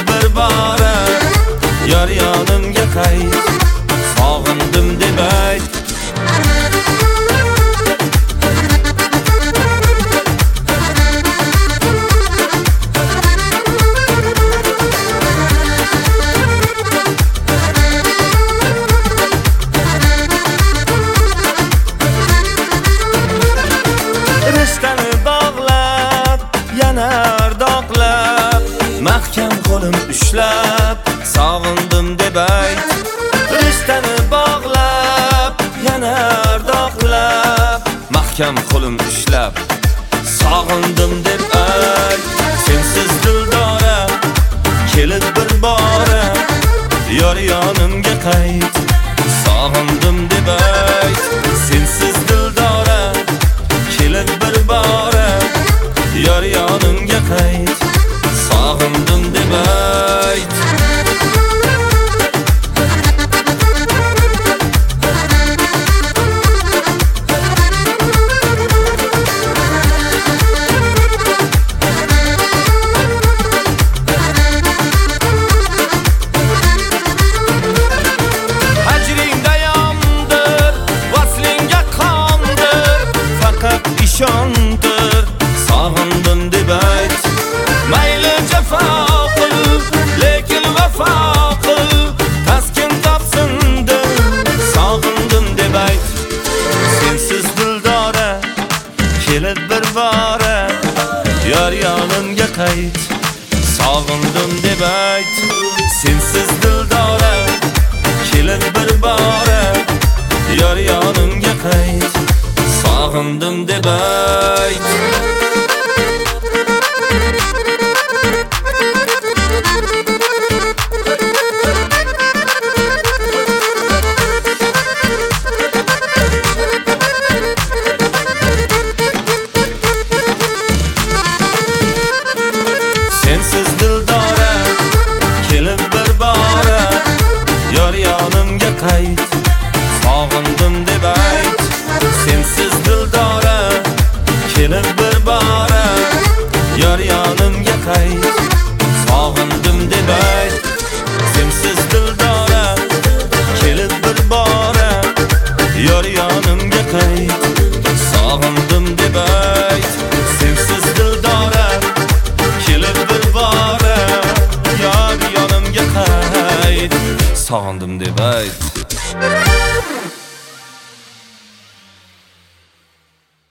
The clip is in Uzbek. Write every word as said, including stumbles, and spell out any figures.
bir bora yar yonimga qayt, sog'indim deb ayt. Rishtani bog'lab, yana ardoqlab, mahkam qo'lim ushlab, sog'indim deb ayt. Rishtani bog'lab, yana ardoqlab, mahkam qo'lim ushlab, sog'indim deb ayt. Sensiz dildora kelib bir bora yar yonimga qayt, sog'indim deb ayt. Sensiz dildora kelib bir bora yar yonimga qayt, sog'indim deb ayt. Hajringda yondir, vaslingga qondir, faqat ishondir, sog'indim deb ayt. Mayli jafo qil, lekin vafo qil, taskin topsin dil, sog'indim deb ayt. Sensiz dildora kelib bir bora yar yonimga qayt, sog'indim deb ayt. Sensiz dildora kelib bir bora yar yonimga qayt, sog'indim deb ayt. Sensiz dildora kelib bir bora yar yonimga qayt, sog'indim deb ayt. Sensiz dildora kelib bir bora yar yonimga qayt, sog'indim deb ayt. Sensiz dildora kelib bir bora yar yonimga qayt, sog'indim deb ayt. Sensiz dildora kelib bir bora yar yonimga qayt, sog'indim deb ayt.